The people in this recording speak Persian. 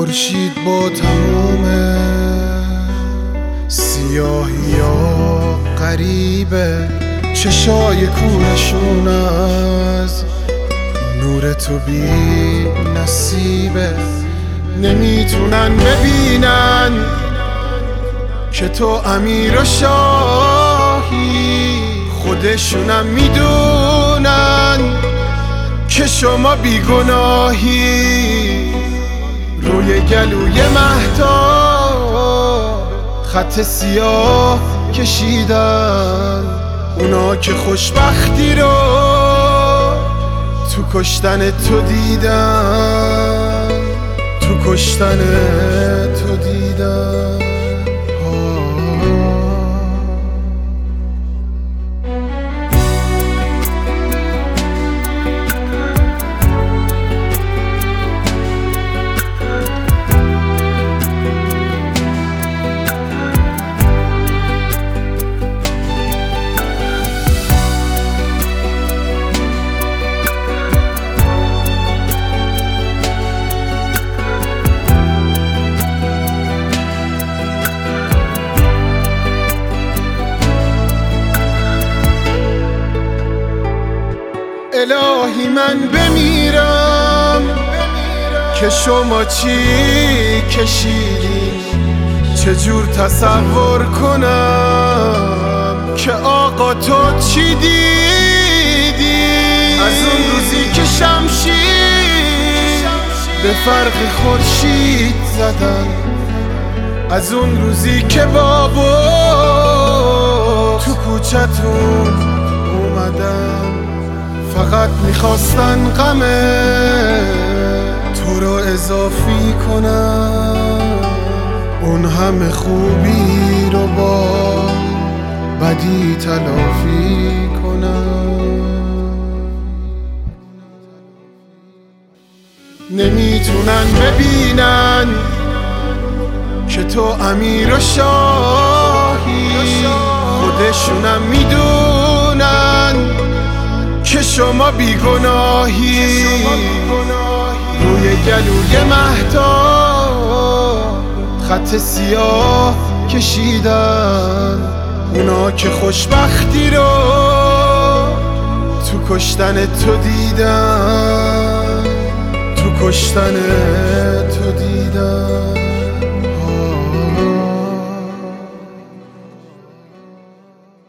خورشید با تموم سیاهی ها غریبه، چشای کورشون از نور تو بی نصیبه. نمیتونن ببینن که تو امیر و شاهی، خودشونم میدونن که شما بیگناهی. روی گلوی مهتاب خط سیاه کشیدن، اونا که خوشبختی رو تو کشتن تو دیدن، تو کشتن تو دیدن. الهی من بمیرم که شما چی کشیدین، چجور تصور کنم که آقا تو چی دیدی. از اون روزی که شمشیر به فرق خورشید زدن، از اون روزی که بابا تو کوچتون اومدن، فقط میخواستن غم تو رو اضافی کنن، اون همه خوبی رو با بدی تلافی کنن. نمیتونن ببینن که تو امیر و شاهی، خودشونم میدونن که شما بیگناهی. روی گلوی مهتاب خط سیاه کشیدن، اونا که خوشبختی رو تو کشتن تو دیدن، تو کشتن تو دیدن.